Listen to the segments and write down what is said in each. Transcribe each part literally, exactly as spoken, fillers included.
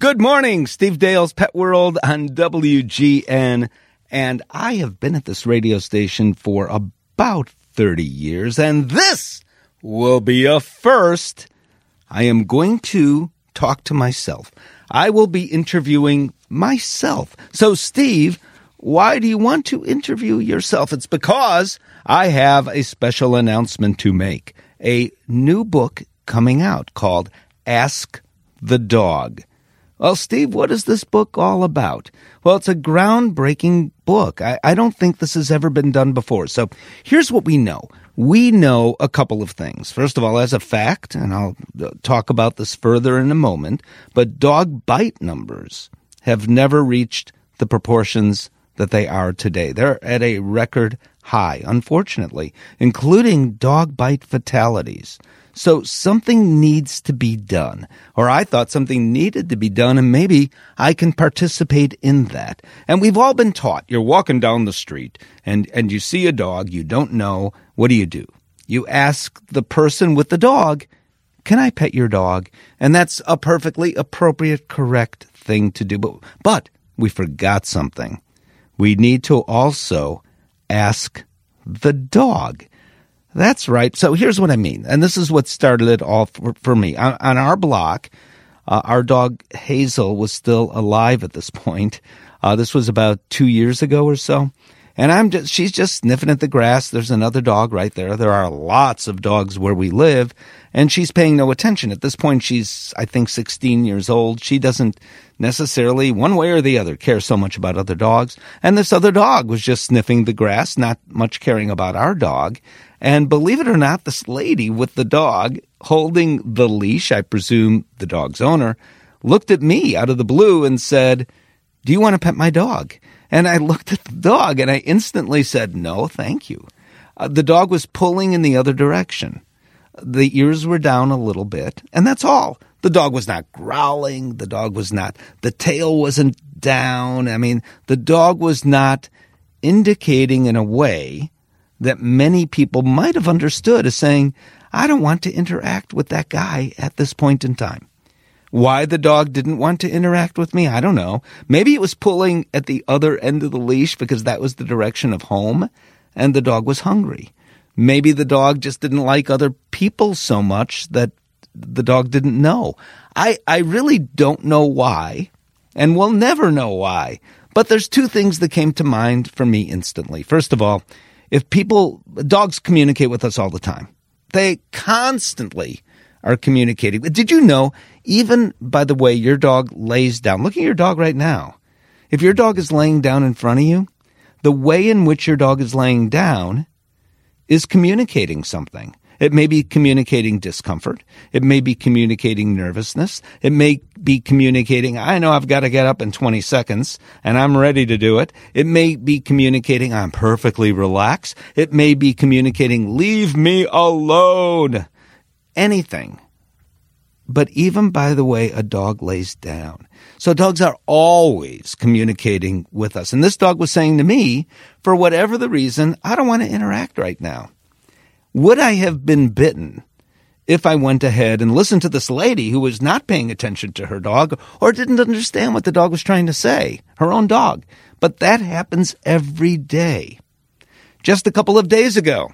Good morning, Steve Dale's Pet World on W G N. And I have been at this radio station for about thirty years, and this will be a first. I am going to talk to myself. I will be interviewing myself. So, Steve, why do you want to interview yourself? It's because I have a special announcement to make. A new book coming out called Ask the Dog. Well, Steve, what is this book all about? Well, it's a groundbreaking book. I, I don't think this has ever been done before. So here's what we know. We know a couple of things. First of all, as a fact, and I'll talk about this further in a moment, but dog bite numbers have never reached the proportions that they are today. They're at a record high, unfortunately, including dog bite fatalities. So something needs to be done, or I thought something needed to be done, and maybe I can participate in that. And we've all been taught, you're walking down the street, and, and you see a dog you don't know, what do you do? You ask the person with the dog, can I pet your dog? And that's a perfectly appropriate, correct thing to do. But, but we forgot something. We need to also ask the dog. That's right. So here's what I mean. And this is what started it all for, for me. On, on our block, uh, our dog Hazel was still alive at this point. Uh, this was about two years ago or so. And I'm just, she's just sniffing at the grass. There's another dog right there. There are lots of dogs where we live, and she's paying no attention. At this point, she's, I think, sixteen years old. She doesn't necessarily, one way or the other, care so much about other dogs. And this other dog was just sniffing the grass, not much caring about our dog. And believe it or not, this lady with the dog holding the leash, I presume the dog's owner, looked at me out of the blue and said, do you want to pet my dog? And I looked at the dog and I instantly said, no, thank you. Uh, the dog was pulling in the other direction. The ears were down a little bit, and that's all. The dog was not growling. The dog was not, the tail wasn't down. I mean, the dog was not indicating in a way that many people might have understood as saying, I don't want to interact with that guy at this point in time. Why the dog didn't want to interact with me, I don't know. Maybe it was pulling at the other end of the leash because that was the direction of home, and the dog was hungry. Maybe the dog just didn't like other people so much that the dog didn't know. I, I really don't know why, and we'll never know why. But there's two things that came to mind for me instantly. First of all, if people, dogs communicate with us all the time. They constantly are communicating. Did you know, even by the way your dog lays down, look at your dog right now. If your dog is laying down in front of you, the way in which your dog is laying down is communicating something. It may be communicating discomfort. It may be communicating nervousness. It may be communicating, I know I've got to get up in twenty seconds and I'm ready to do it. It may be communicating, I'm perfectly relaxed. It may be communicating, leave me alone. Anything. But even by the way a dog lays down. So dogs are always communicating with us. And this dog was saying to me, for whatever the reason, I don't want to interact right now. Would I have been bitten if I went ahead and listened to this lady who was not paying attention to her dog or didn't understand what the dog was trying to say, her own dog? But that happens every day. Just a couple of days ago,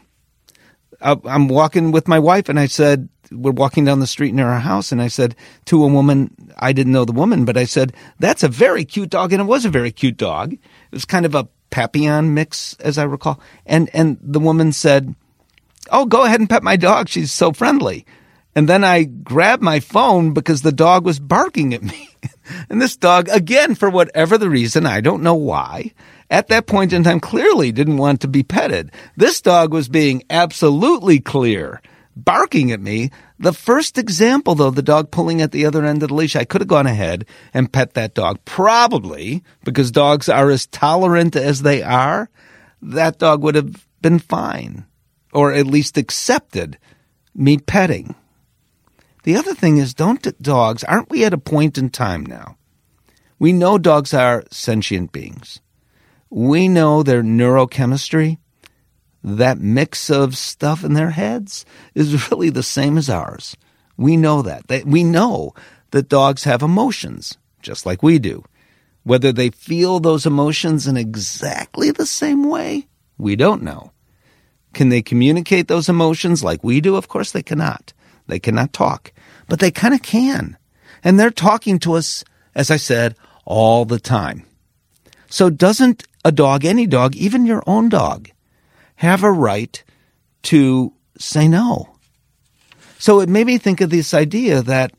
I'm walking with my wife, and I said, we're walking down the street near our house, and I said to a woman, I didn't know the woman, but I said, that's a very cute dog, and it was a very cute dog. It was kind of a Papillon mix, as I recall. And and the woman said, oh, go ahead and pet my dog. She's so friendly. And then I grabbed my phone because the dog was barking at me. And this dog, again, for whatever the reason, I don't know why, at that point in time clearly didn't want to be petted. This dog was being absolutely clear, barking at me. The first example, though, the dog pulling at the other end of the leash, I could have gone ahead and pet that dog. Probably, because dogs are as tolerant as they are, that dog would have been fine, or at least accepted me petting. The other thing is, don't dogs, aren't we at a point in time now? We know dogs are sentient beings. We know their neurochemistry, that mix of stuff in their heads, is really the same as ours. We know that. We know that dogs have emotions. just like we do. Whether they feel those emotions in exactly the same way, we don't know. Can they communicate those emotions like we do? Of course they cannot. They cannot talk, but they kind of can. And they're talking to us, as I said, all the time. So doesn't a dog, any dog, even your own dog, have a right to say no? So it made me think of this idea that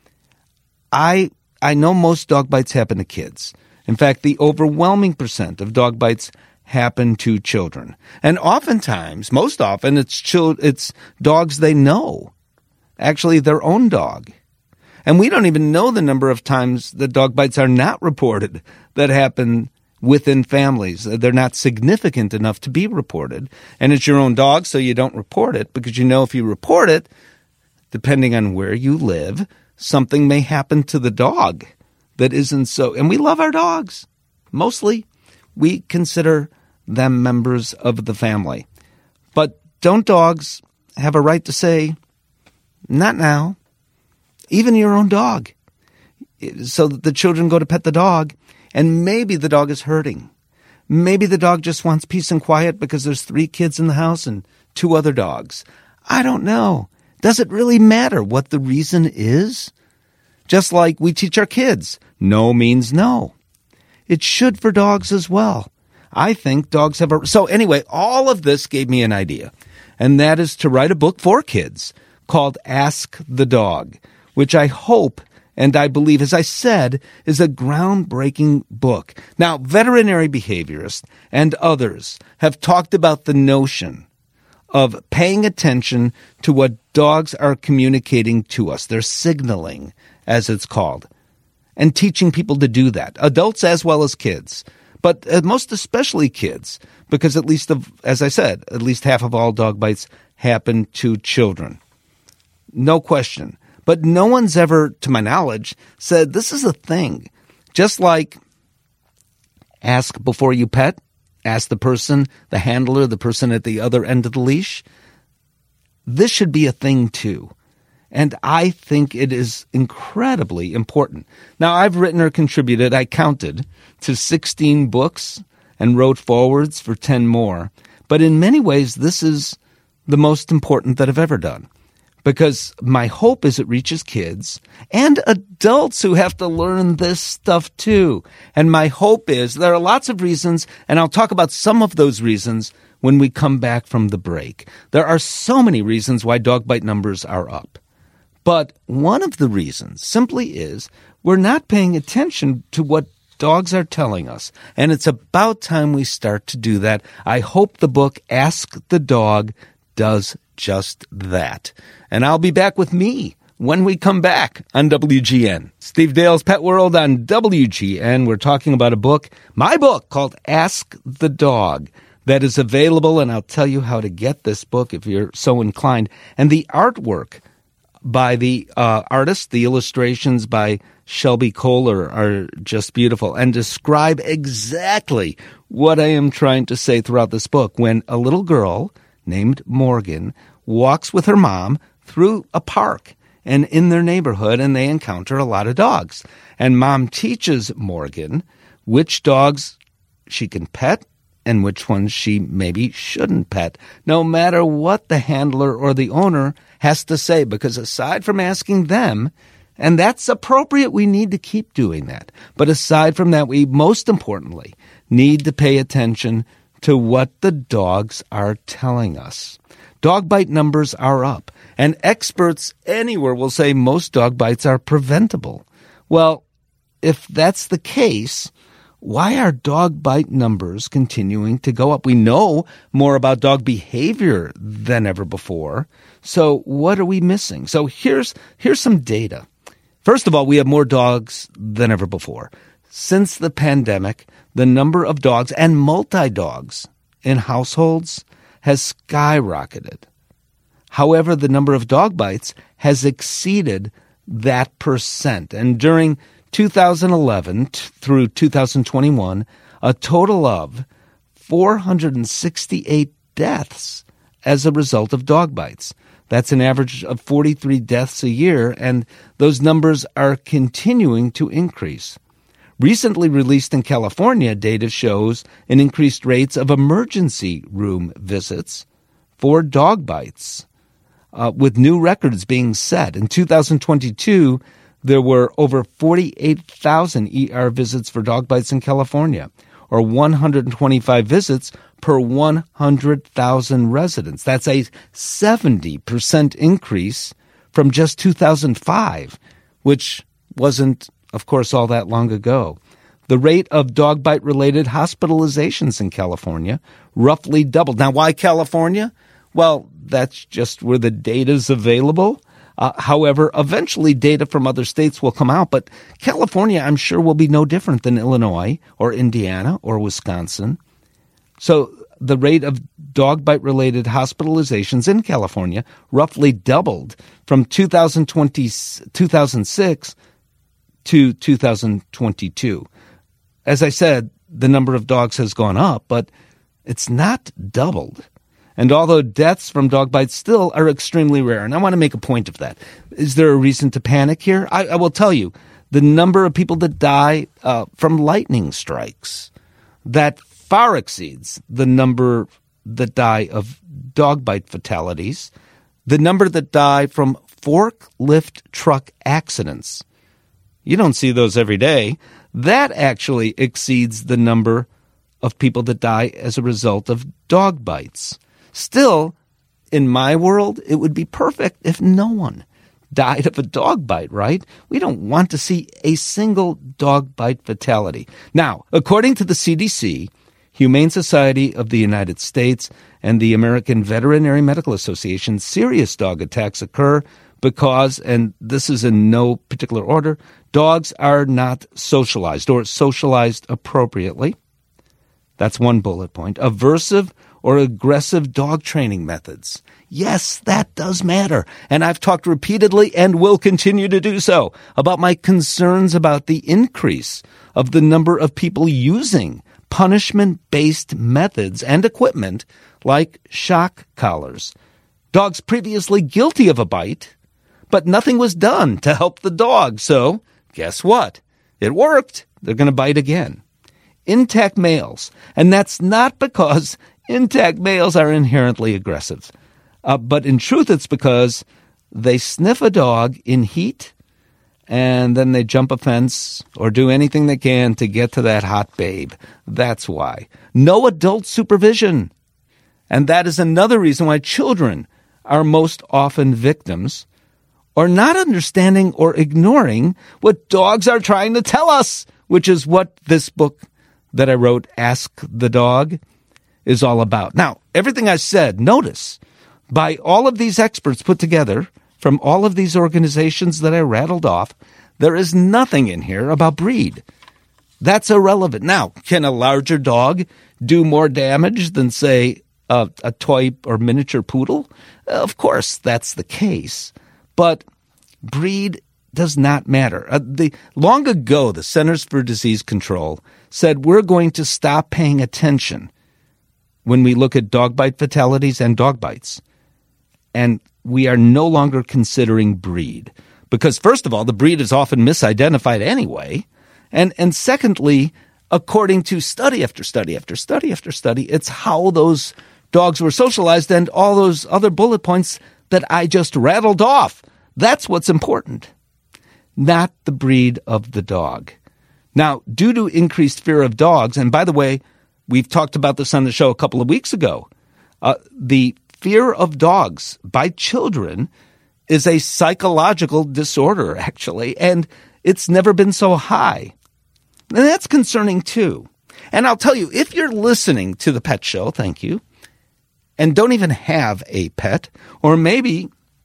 I I know most dog bites happen to kids. In fact, the overwhelming percent of dog bites happen to children. And oftentimes, most often, it's chil- it's dogs they know, actually their own dog. And we don't even know the number of times that dog bites are not reported that happen within families. They're not significant enough to be reported. And it's your own dog, so you don't report it, because you know if you report it, depending on where you live, something may happen to the dog that isn't so. And we love our dogs. Mostly, we consider them members of the family. But don't dogs have a right to say, not now? Even your own dog. So that the children go to pet the dog, and maybe the dog is hurting. Maybe the dog just wants peace and quiet because there's three kids in the house and two other dogs. I don't know. Does it really matter what the reason is? Just like we teach our kids, no means no. It should for dogs as well. I think dogs have a... So anyway, all of this gave me an idea, and that is to write a book for kids called Ask the Dog, which I hope and I believe, as I said, is a groundbreaking book. Now, veterinary behaviorists and others have talked about the notion of paying attention to what dogs are communicating to us. They're signaling, as it's called, and teaching people to do that, adults as well as kids, but most especially kids, because at least, of, as I said, at least half of all dog bites happen to children. No question. But no one's ever, to my knowledge, said this is a thing. Just like ask before you pet, ask the person, the handler, the person at the other end of the leash. This should be a thing too. And I think it is incredibly important. Now, I've written or contributed, I counted, to sixteen books and wrote forwards for ten more. But in many ways, this is the most important that I've ever done. Because my hope is it reaches kids and adults who have to learn this stuff too. And my hope is there are lots of reasons, and I'll talk about some of those reasons when we come back from the break. There are so many reasons why dog bite numbers are up. But one of the reasons simply is we're not paying attention to what dogs are telling us. And it's about time we start to do that. I hope the book Ask the Dog does just that. And I'll be back with me when we come back on W G N. Steve Dale's Pet World on W G N. We're talking about a book, my book, called Ask the Dog, that is available, and I'll tell you how to get this book if you're so inclined. And the artwork by the uh, artist, the illustrations by Shelby Kohler are just beautiful and describe exactly what I am trying to say throughout this book. When a little girl named Morgan walks with her mom through a park and in their neighborhood, and they encounter a lot of dogs. And mom teaches Morgan which dogs she can pet and which ones she maybe shouldn't pet, no matter what the handler or the owner has to say, because aside from asking them, and that's appropriate, we need to keep doing that. But aside from that, we most importantly need to pay attention to what the dogs are telling us. Dog bite numbers are up, and experts anywhere will say most dog bites are preventable. Well, if that's the case, why are dog bite numbers continuing to go up? We know more about dog behavior than ever before. So what are we missing? So here's here's some data. First of all, we have more dogs than ever before. Since the pandemic, the number of dogs and multi-dogs in households has skyrocketed. However, the number of dog bites has exceeded that percent. And during two thousand eleven through two thousand twenty-one, a total of four hundred sixty-eight deaths as a result of dog bites. That's an average of forty-three deaths a year, and those numbers are continuing to increase. Recently released in California, data shows an increased rates of emergency room visits for dog bites, uh, with new records being set. In two thousand twenty-two, there were over forty-eight thousand E R visits for dog bites in California, or one hundred twenty-five visits per one hundred thousand residents. That's a seventy percent increase from just two thousand five, which wasn't, of course, all that long ago. The rate of dog bite-related hospitalizations in California roughly doubled. Now, why California? Well, that's just where the data's available. Uh, however, eventually data from other states will come out, but California, I'm sure, will be no different than Illinois or Indiana or Wisconsin. So the rate of dog bite-related hospitalizations in California roughly doubled from two thousand twenty, two thousand six to two thousand twenty-two. As I said, the number of dogs has gone up, but it's not doubled. And although deaths from dog bites still are extremely rare, and I want to make a point of that, is there a reason to panic here? I, I will tell you, the number of people that die uh, from lightning strikes, that far exceeds the number that die of dog bite fatalities, the number that die from forklift truck accidents. You don't see those every day. That actually exceeds the number of people that die as a result of dog bites. Still, in my world, it would be perfect if no one died of a dog bite, right? We don't want to see a single dog bite fatality. Now, according to the C D C, Humane Society of the United States, and the American Veterinary Medical Association, serious dog attacks occur because, and this is in no particular order, dogs are not socialized or socialized appropriately. That's one bullet point. Aversive or aggressive dog training methods. Yes, that does matter. And I've talked repeatedly and will continue to do so about my concerns about the increase of the number of people using punishment-based methods and equipment like shock collars. Dogs previously guilty of a bite, but nothing was done to help the dog. So guess what? It worked. They're going to bite again. Intact males. And that's not because intact males are inherently aggressive. Uh, but in truth, it's because they sniff a dog in heat and then they jump a fence or do anything they can to get to that hot babe. That's why. No adult supervision. And that is another reason why children are most often victims, or not understanding or ignoring what dogs are trying to tell us, which is what this book that I wrote, Ask the Dog, is all about. Now, everything I said, notice, by all of these experts put together from all of these organizations that I rattled off, there is nothing in here about breed. That's irrelevant. Now, can a larger dog do more damage than, say, a, a toy or miniature poodle? Of course, that's the case. But breed does not matter. Uh, the, long ago, the Centers for Disease Control said we're going to stop paying attention when we look at dog bite fatalities and dog bites. And we are no longer considering breed. Because, first of all, the breed is often misidentified anyway. And, and secondly, according to study after study after study after study, it's how those dogs were socialized and all those other bullet points that I just rattled off. That's what's important, not the breed of the dog. Now, due to increased fear of dogs, and by the way, we've talked about this on the show a couple of weeks ago, uh, the fear of dogs by children is a psychological disorder, actually, and it's never been so high. And that's concerning, too. And I'll tell you, if you're listening to The Pet Show, thank you, and don't even have a pet, or maybe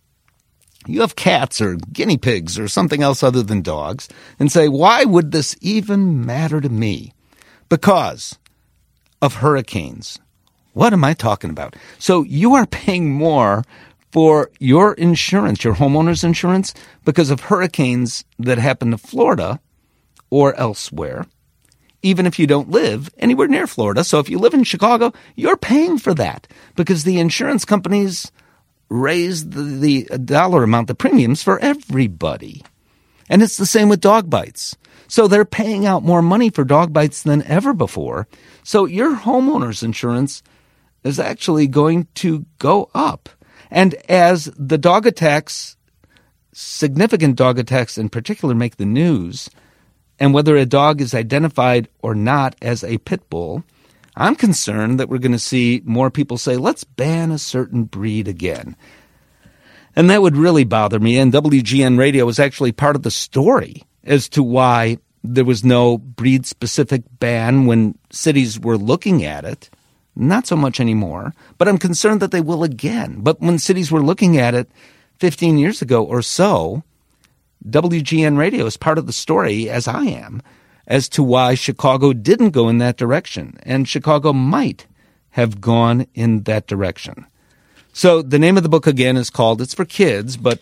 you have cats or guinea pigs or something else other than dogs, and say, why would this even matter to me? Because of hurricanes. What am I talking about? So you are paying more for your insurance, your homeowner's insurance, because of hurricanes that happen to Florida or elsewhere, even if you don't live anywhere near Florida. So if you live in Chicago, you're paying for that because the insurance companies raise the, the dollar amount, the premiums for everybody. And it's the same with dog bites. So they're paying out more money for dog bites than ever before. So your homeowner's insurance is actually going to go up. And as the dog attacks, significant dog attacks in particular, make the news, and whether a dog is identified or not as a pit bull, I'm concerned that we're going to see more people say, let's ban a certain breed again. And that would really bother me. And W G N Radio was actually part of the story as to why there was no breed-specific ban when cities were looking at it. Not so much anymore, but I'm concerned that they will again. But when cities were looking at it fifteen years ago or so, W G N Radio is part of the story, as I am, as to why Chicago didn't go in that direction. And Chicago might have gone in that direction. So the name of the book, again, is called, it's for kids, but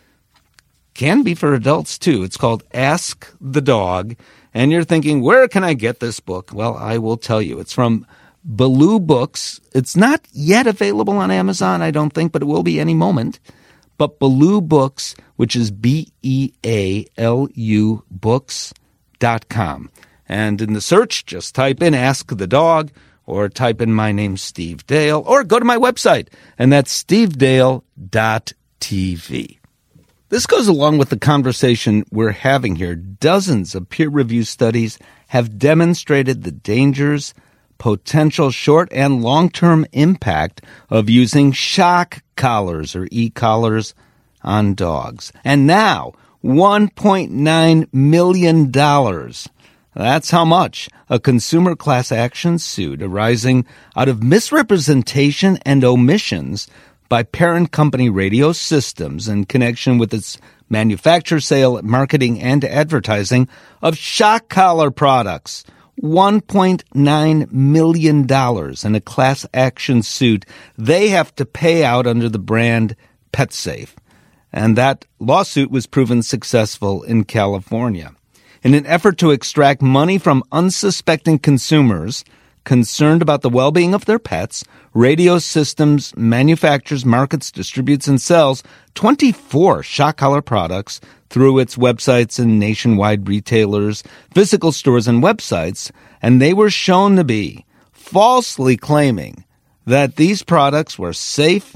can be for adults, too. It's called Ask the Dog. And you're thinking, where can I get this book? Well, I will tell you. It's from Baloo Books. It's not yet available on Amazon, I don't think, but it will be any moment. But Baloo Books, which is B E A L U books dot com. And in the search, just type in Ask the Dog, or type in my name, Steve Dale, or go to my website, and that's steve dale dot t v. This goes along with the conversation we're having here. Dozens of peer-reviewed studies have demonstrated the dangers, potential short and long-term impact of using shock collars or e-collars on dogs. And now, one point nine million dollars. That's how much a consumer class action suit arising out of misrepresentation and omissions by parent company Radio Systems in connection with its manufacture, sale, marketing, and advertising of shock collar products. one point nine million dollars in a class action suit they have to pay out under the brand PetSafe. And that lawsuit was proven successful in California. In an effort to extract money from unsuspecting consumers concerned about the well-being of their pets, Radio Systems manufactures, markets, distributes, and sells twenty-four shock collar products through its websites and nationwide retailers, physical stores, and websites, and they were shown to be falsely claiming that these products were safe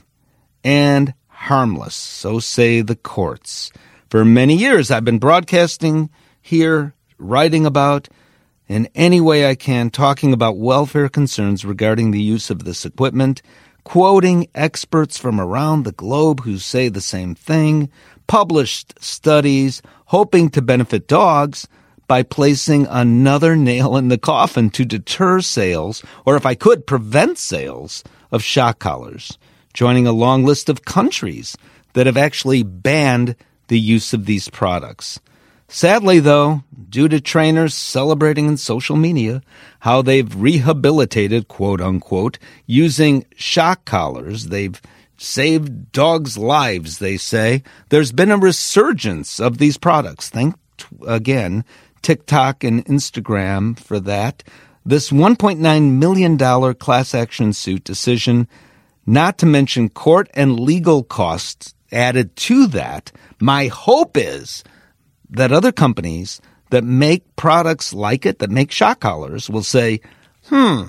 and harmless, so say the courts. For many years, I've been broadcasting here, writing about, in any way I can, talking about welfare concerns regarding the use of this equipment, quoting experts from around the globe who say the same thing, published studies, hoping to benefit dogs by placing another nail in the coffin to deter sales, or if I could, prevent sales of shock collars, joining a long list of countries that have actually banned the use of these products. Sadly, though, due to trainers celebrating in social media how they've rehabilitated, quote-unquote, using shock collars, they've saved dogs' lives, they say, there's been a resurgence of these products. Thank, again, TikTok and Instagram for that. This one point nine million dollars class action suit decision, not to mention court and legal costs added to that, my hope is that other companies that make products like it, that make shock collars, will say, hmm,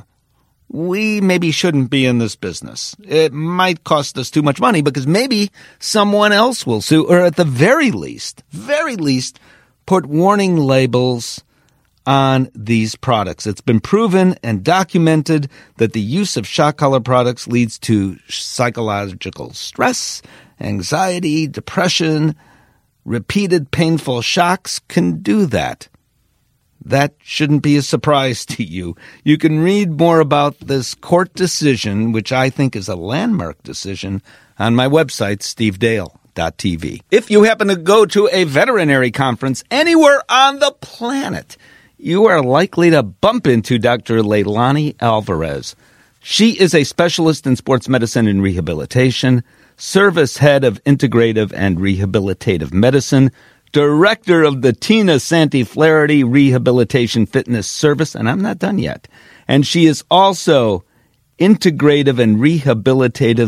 we maybe shouldn't be in this business. It might cost us too much money because maybe someone else will sue, or at the very least, very least, put warning labels on these products. It's been proven and documented that the use of shock collar products leads to psychological stress, anxiety, depression. Repeated painful shocks can do that. That shouldn't be a surprise to you. You can read more about this court decision, which I think is a landmark decision, on my website, steve dale dot t v. If you happen to go to a veterinary conference anywhere on the planet, you are likely to bump into Doctor Leilani Alvarez. She is a specialist in sports medicine and rehabilitation, service head of integrative and rehabilitative medicine, director of the Tina Santi Flaherty Rehabilitation Fitness Service, and I'm not done yet. And she is also integrative and rehabilitative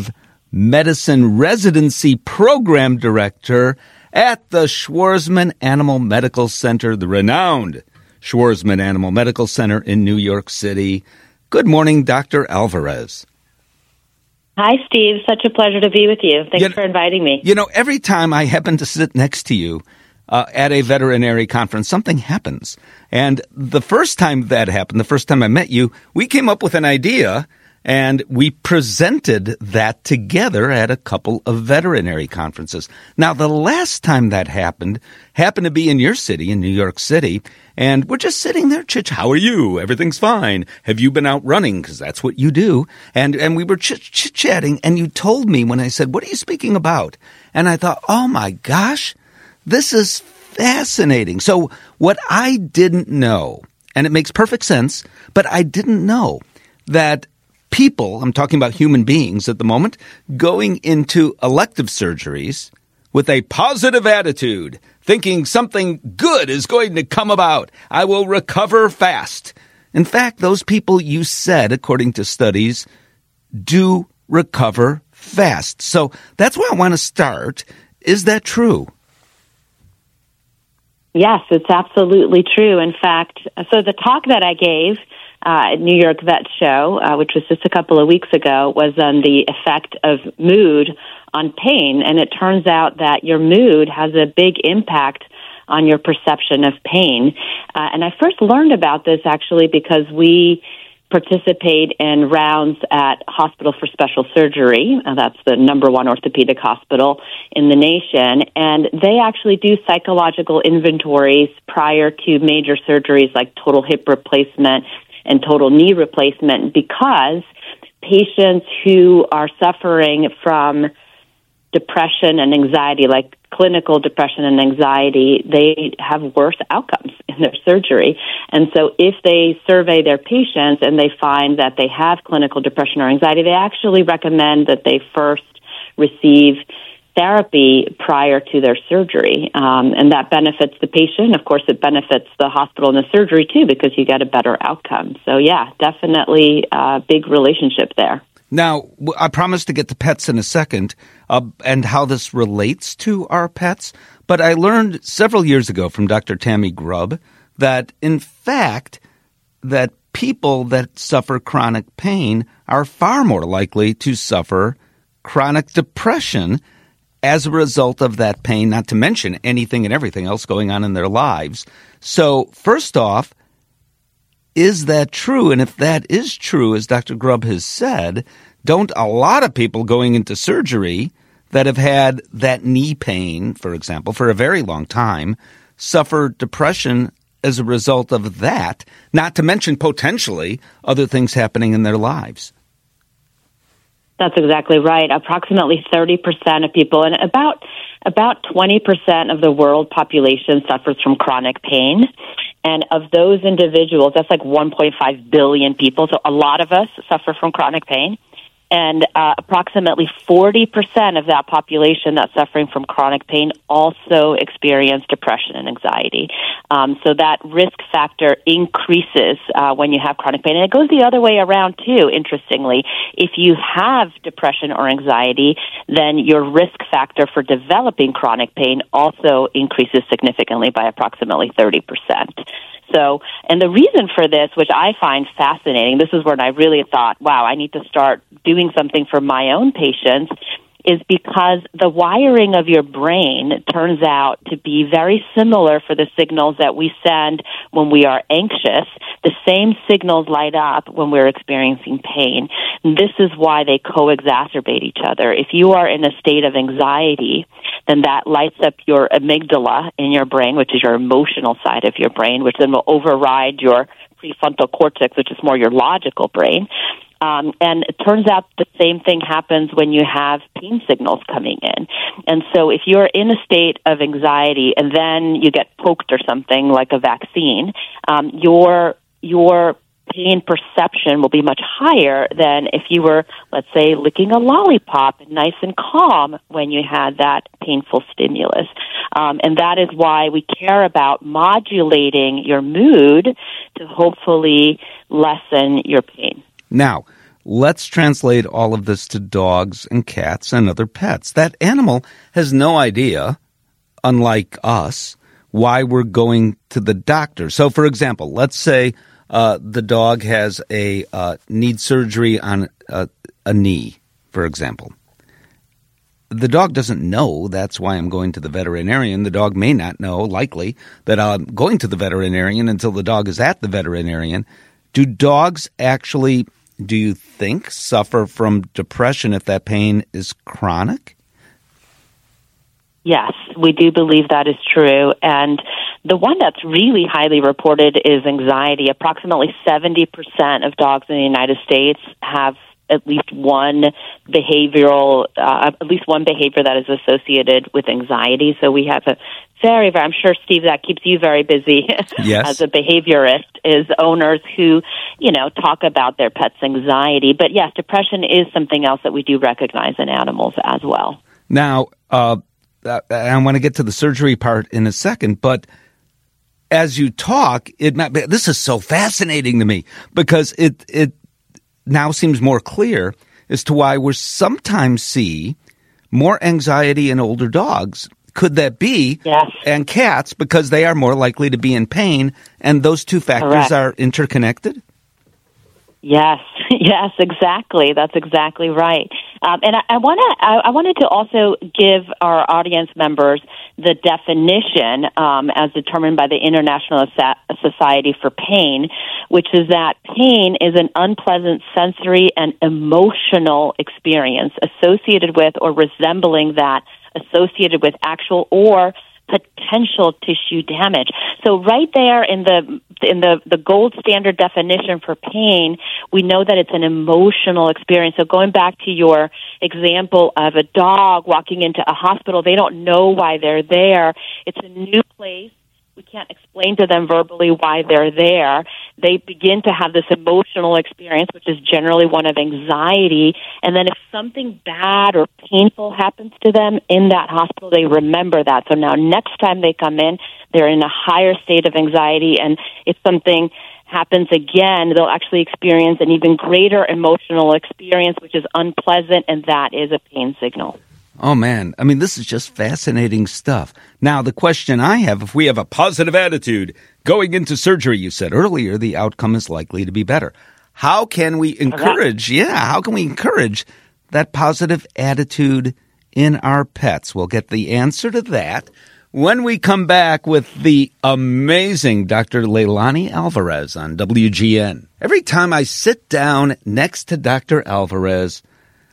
Medicine Residency Program Director at the Schwarzman Animal Medical Center, the renowned Schwarzman Animal Medical Center in New York City. Good morning, Doctor Alvarez. Hi, Steve. Such a pleasure to be with you. Thanks you, for inviting me. You know, every time I happen to sit next to you uh, at a veterinary conference, something happens. And the first time that happened, the first time I met you, we came up with an idea, and we presented that together at a couple of veterinary conferences. Now, the last time that happened happened to be in your city, in New York City, and we're just sitting there, chit, how are you? Everything's fine. Have you been out running? Because that's what you do. And and we were chit, chit-chatting, and you told me when I said, what are you speaking about? And I thought, oh my gosh, this is fascinating. So what I didn't know, and it makes perfect sense, but I didn't know that people, I'm talking about human beings at the moment, going into elective surgeries with a positive attitude, thinking something good is going to come about. I will recover fast. In fact, those people, you said, according to studies, do recover fast. So that's where I want to start. Is that true? Yes, it's absolutely true. In fact, so the talk that I gave Uh, at New York Vet Show, uh, which was just a couple of weeks ago, was on the effect of mood on pain. And it turns out that your mood has a big impact on your perception of pain. Uh, and I first learned about this actually because we participate in rounds at Hospital for Special Surgery. Uh, that's the number one orthopedic hospital in the nation. And they actually do psychological inventories prior to major surgeries like total hip replacement and total knee replacement, because patients who are suffering from depression and anxiety, like clinical depression and anxiety, they have worse outcomes in their surgery. And so if they survey their patients and they find that they have clinical depression or anxiety, they actually recommend that they first receive therapy prior to their surgery. Um, and that benefits the patient. Of course, it benefits the hospital and the surgery, too, because you get a better outcome. So, yeah, definitely a big relationship there. Now, I promise to get to pets in a second uh, and how this relates to our pets. But I learned several years ago from Doctor Tammy Grubb that, in fact, that people that suffer chronic pain are far more likely to suffer chronic depression as a result of that pain, not to mention anything and everything else going on in their lives. So, first off, is that true? And if that is true, as Doctor Grubb has said, don't a lot of people going into surgery that have had that knee pain, for example, for a very long time, suffer depression as a result of that, not to mention potentially other things happening in their lives? That's exactly right. Approximately thirty percent of people, and about about twenty percent of the world population suffers from chronic pain. And of those individuals, that's like one point five billion people. So a lot of us suffer from chronic pain. And uh, approximately forty percent of that population that's suffering from chronic pain also experience depression and anxiety. Um, so that risk factor increases uh, when you have chronic pain. And it goes the other way around, too, interestingly. If you have depression or anxiety, then your risk factor for developing chronic pain also increases significantly by approximately thirty percent. So, and the reason for this, which I find fascinating, this is when I really thought, wow, I need to start doing something for my own patients, is because the wiring of your brain turns out to be very similar for the signals that we send when we are anxious. The same signals light up when we're experiencing pain. And this is why they co-exacerbate each other. If you are in a state of anxiety, then that lights up your amygdala in your brain, which is your emotional side of your brain, which then will override your prefrontal cortex, which is more your logical brain. Um, and it turns out the same thing happens when you have pain signals coming in. And so if you're in a state of anxiety and then you get poked or something like a vaccine, um, your your pain perception will be much higher than if you were, let's say, licking a lollipop, nice and calm when you had that painful stimulus. Um, and that is why we care about modulating your mood to hopefully lessen your pain. Now, let's translate all of this to dogs and cats and other pets. That animal has no idea, unlike us, why we're going to the doctor. So, for example, let's say uh, the dog has a uh, needs surgery on a, a knee, for example. The dog doesn't know that's why I'm going to the veterinarian. The dog may not know, likely, that I'm going to the veterinarian until the dog is at the veterinarian. Do dogs actually, do you think, suffer from depression if that pain is chronic? Yes, we do believe that is true. And the one that's really highly reported is anxiety. Approximately seventy percent of dogs in the United States have at least one behavioral, uh, at least one behavior that is associated with anxiety. So we have a very, very, I'm sure, Steve, that keeps you very busy yes. as a behaviorist, is owners who, you know, talk about their pet's anxiety. But yes, depression is something else that we do recognize in animals as well. Now, uh, I want to get to the surgery part in a second, but as you talk, it might be, this is so fascinating to me because it, it, now seems more clear as to why we sometimes see more anxiety in older dogs. Could that be? Yes. And cats, because they are more likely to be in pain, and those two factors Correct. Are interconnected? Yes, yes, exactly. That's exactly right. Um, and I, I want to, I, I wanted to also give our audience members the definition, um, as determined by the International Society for Pain, which is that pain is an unpleasant sensory and emotional experience associated with or resembling that associated with actual or potential tissue damage. So right there in the in the, the gold standard definition for pain, we know that it's an emotional experience. So going back to your example of a dog walking into a hospital, they don't know why they're there. It's a new place. We can't explain to them verbally why they're there. They begin to have this emotional experience, which is generally one of anxiety. And then if something bad or painful happens to them in that hospital, they remember that. So now next time they come in, they're in a higher state of anxiety. And if something happens again, they'll actually experience an even greater emotional experience, which is unpleasant, and that is a pain signal. Oh, man. I mean, this is just fascinating stuff. Now, the question I have, if we have a positive attitude going into surgery, you said earlier, the outcome is likely to be better. How can we encourage, yeah, how can we encourage that positive attitude in our pets? We'll get the answer to that when we come back with the amazing Doctor Leilani Alvarez on W G N. Every time I sit down next to Doctor Alvarez,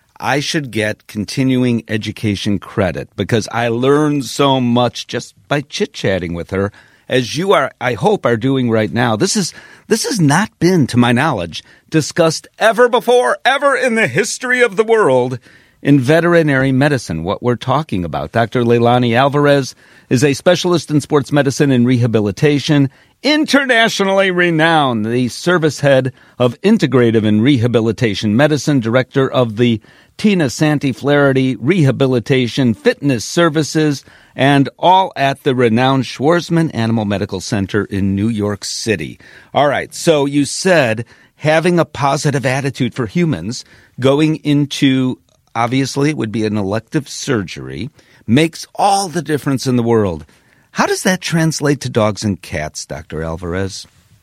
I should get continuing education credit because I learned so much just by chit-chatting with her, as you are, I hope, are doing right now. This is this has not been, to my knowledge, discussed ever before, ever in the history of the world in veterinary medicine, what we're talking about. Doctor Leilani Alvarez is a specialist in sports medicine and rehabilitation, internationally renowned, the service head of integrative and rehabilitation medicine, director of the Tina Santi Flaherty Rehabilitation Fitness Services, and all at the renowned Schwarzman Animal Medical Center in New York City. All right, so you said having a positive attitude for humans going into, obviously it would be an elective surgery, makes all the difference in the world. How does that translate to dogs and cats, Doctor Alvarez?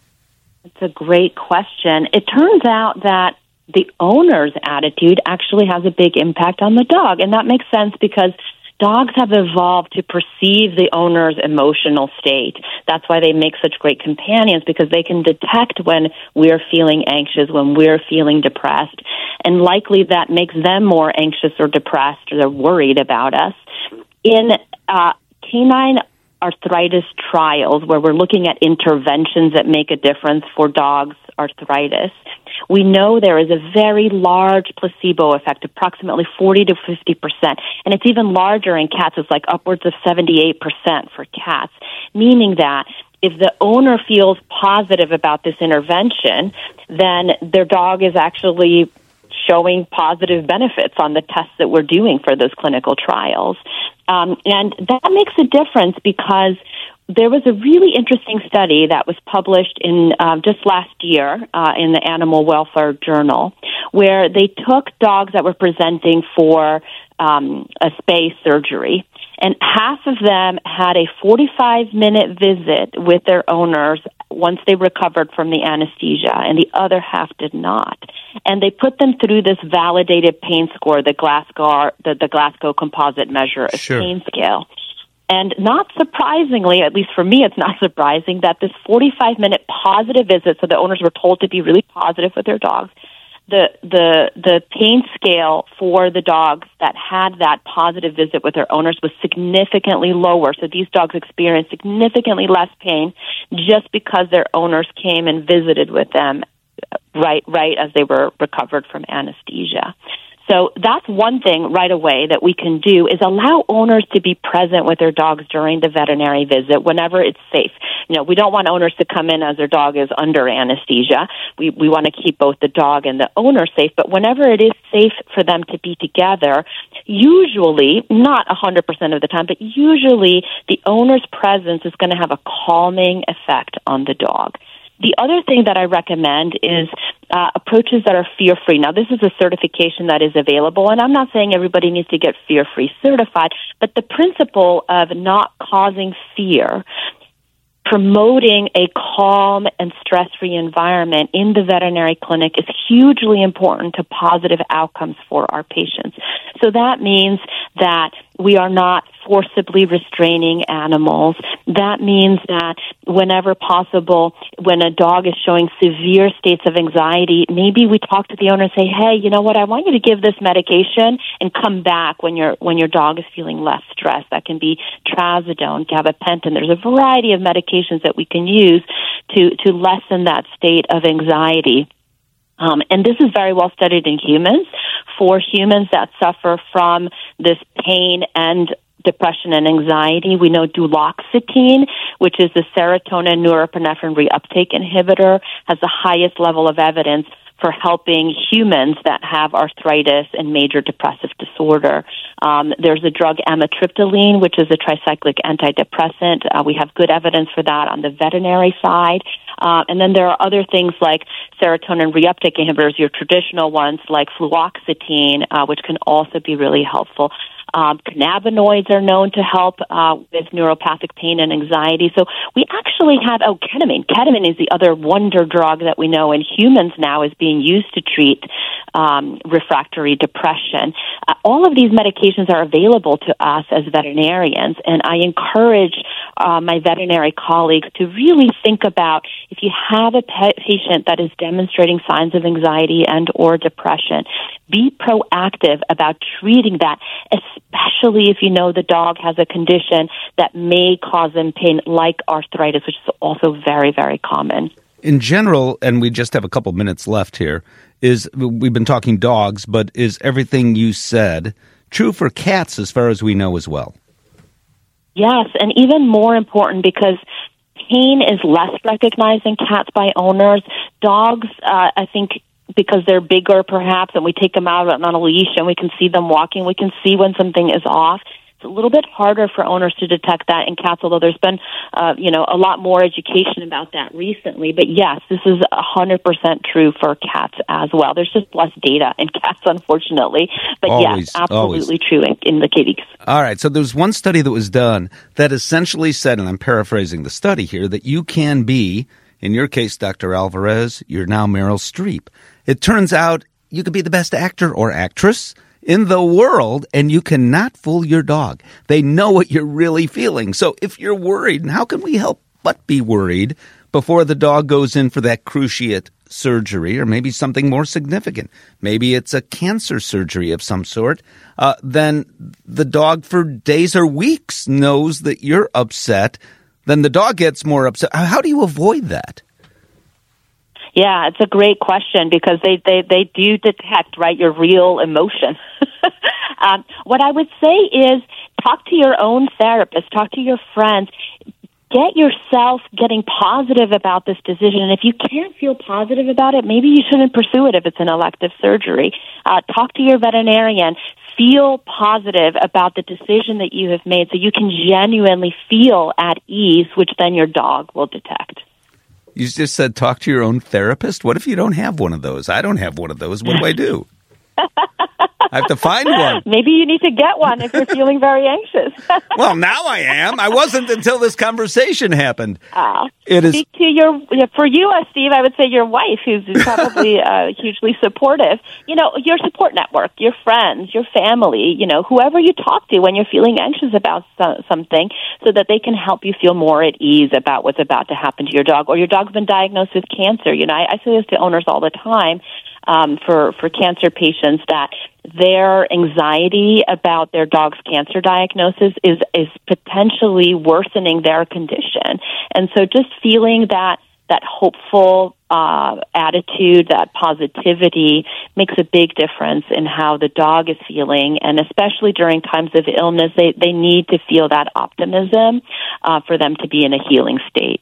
It's a great question. It turns out that the owner's attitude actually has a big impact on the dog, and that makes sense because dogs have evolved to perceive the owner's emotional state. That's why they make such great companions, because they can detect when we're feeling anxious, when we're feeling depressed, and likely that makes them more anxious or depressed or they're worried about us. In uh, canine arthritis trials, where we're looking at interventions that make a difference for dogs' arthritis, we know there is a very large placebo effect, approximately forty to fifty percent. And it's even larger in cats. It's like upwards of seventy-eight percent for cats, meaning that if the owner feels positive about this intervention, then their dog is actually showing positive benefits on the tests that we're doing for those clinical trials. Um, and that makes a difference because there was a really interesting study that was published in uh, just last year uh, in the Animal Welfare Journal, where they took dogs that were presenting for um, a spay surgery, and half of them had a forty-five minute visit with their owners once they recovered from the anesthesia, and the other half did not. And they put them through this validated pain score, the Glasgow, the, the Glasgow Composite Measure of Sure. Pain Scale. And not surprisingly, at least for me, it's not surprising that this forty-five minute positive visit, so the owners were told to be really positive with their dogs, the the the pain scale for the dogs that had that positive visit with their owners was significantly lower. So these dogs experienced significantly less pain just because their owners came and visited with them right right as they were recovered from anesthesia. So that's one thing right away that we can do is allow owners to be present with their dogs during the veterinary visit whenever it's safe. You know, we don't want owners to come in as their dog is under anesthesia. We we want to keep both the dog and the owner safe, but whenever it is safe for them to be together, usually, not one hundred percent of the time, but usually the owner's presence is going to have a calming effect on the dog. The other thing that I recommend is uh, approaches that are fear-free. Now, this is a certification that is available, and I'm not saying everybody needs to get fear-free certified, but the principle of not causing fear, promoting a calm and stress-free environment in the veterinary clinic is hugely important to positive outcomes for our patients. So that means that we are not forcibly restraining animals. That means that whenever possible, when a dog is showing severe states of anxiety, maybe we talk to the owner and say, hey, you know what, I want you to give this medication and come back when your when your dog is feeling less stressed. That can be trazodone, gabapentin. There's a variety of medications that we can use to, to lessen that state of anxiety. Um, and this is very well studied in humans. For humans that suffer from this pain and depression and anxiety, we know duloxetine, which is the serotonin norepinephrine reuptake inhibitor, has the highest level of evidence for helping humans that have arthritis and major depressive disorder. Um, there's a drug amitriptyline, which is a tricyclic antidepressant. Uh, we have good evidence for that on the veterinary side. Uh, and then there are other things like serotonin reuptake inhibitors, your traditional ones like fluoxetine, uh, which can also be really helpful. Um, cannabinoids are known to help uh, with neuropathic pain and anxiety. So we actually have, oh, ketamine. Ketamine is the other wonder drug that we know in humans now is being used to treat um, refractory depression. Uh, all of these medications are available to us as veterinarians, and I encourage uh, my veterinary colleagues to really think about if you have a pet patient that is demonstrating signs of anxiety and or depression, be proactive about treating that, especially if you know the dog has a condition that may cause them pain like arthritis, which is also very, very common. In general, and we just have a couple minutes left here, is we've been talking dogs, but is everything you said true for cats as far as we know as well? Yes, and even more important because pain is less recognized in cats by owners. Dogs, uh, I think, because they're bigger perhaps, and we take them out on a leash and we can see them walking, we can see when something is off. It's a little bit harder for owners to detect that in cats, although there's been, uh, you know, a lot more education about that recently. But yes, this is one hundred percent true for cats as well. There's just less data in cats, unfortunately. But always, yes, absolutely always. true in, in the kitties. All right, so there's one study that was done that essentially said, and I'm paraphrasing the study here, that you can be, in your case, Doctor Alvarez, you're now Meryl Streep. It turns out you could be the best actor or actress in the world, and you cannot fool your dog. They know what you're really feeling. So if you're worried, and how can we help but be worried before the dog goes in for that cruciate surgery or maybe something more significant? Maybe it's a cancer surgery of some sort. Uh, then the dog for days or weeks knows that you're upset. Then the dog gets more upset. How do you avoid that? Yeah, it's a great question because they, they, they do detect, right, your real emotion. um, what I would say is talk to your own therapist, talk to your friends, get yourself getting positive about this decision. And if you can't feel positive about it, maybe you shouldn't pursue it if it's an elective surgery. Uh, talk to your veterinarian. Feel positive about the decision that you have made so you can genuinely feel at ease, which then your dog will detect. You just said talk to your own therapist. What if you don't have one of those? I don't have one of those. What do I do? I have to find one. Maybe you need to get one if you're feeling very anxious. Well, now I am. I wasn't until this conversation happened. Uh, it is speak to your, for you, uh, Steve, I would say your wife, who's probably uh, hugely supportive. You know, your support network, your friends, your family, you know, whoever you talk to when you're feeling anxious about so- something so that they can help you feel more at ease about what's about to happen to your dog. Or your dog's been diagnosed with cancer. You know, I, I say this to owners all the time. Um, for, for cancer patients, that their anxiety about their dog's cancer diagnosis is, is potentially worsening their condition. And so just feeling that, that hopeful uh, attitude, that positivity makes a big difference in how the dog is feeling. And especially during times of illness, they, they need to feel that optimism uh, for them to be in a healing state.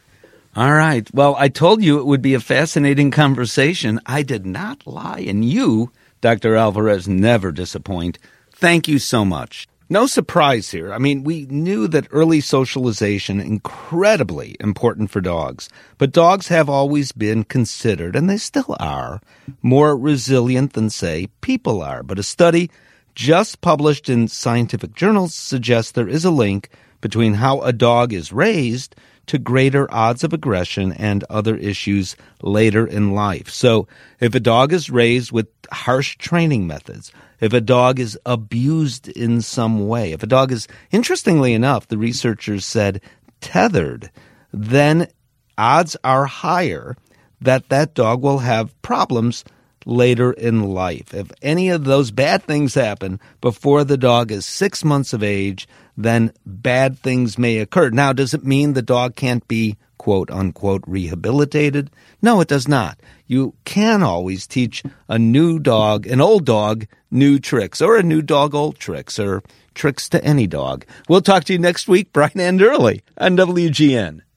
All right. Well, I told you it would be a fascinating conversation. I did not lie, and you, Doctor Alvarez, never disappoint. Thank you so much. No surprise here. I mean, we knew that early socialization incredibly important for dogs, but dogs have always been considered, and they still are, more resilient than, say, people are. But a study just published in scientific journals suggests there is a link between how a dog is raised to greater odds of aggression and other issues later in life. So if a dog is raised with harsh training methods, if a dog is abused in some way, if a dog is, interestingly enough, the researchers said, tethered, then odds are higher that that dog will have problems later in life. If any of those bad things happen before the dog is six months of age, then bad things may occur. Now, does it mean the dog can't be, quote, unquote, rehabilitated? No, it does not. You can always teach a new dog, an old dog, new tricks, or a new dog, old tricks, or tricks to any dog. We'll talk to you next week, bright and early, on W G N.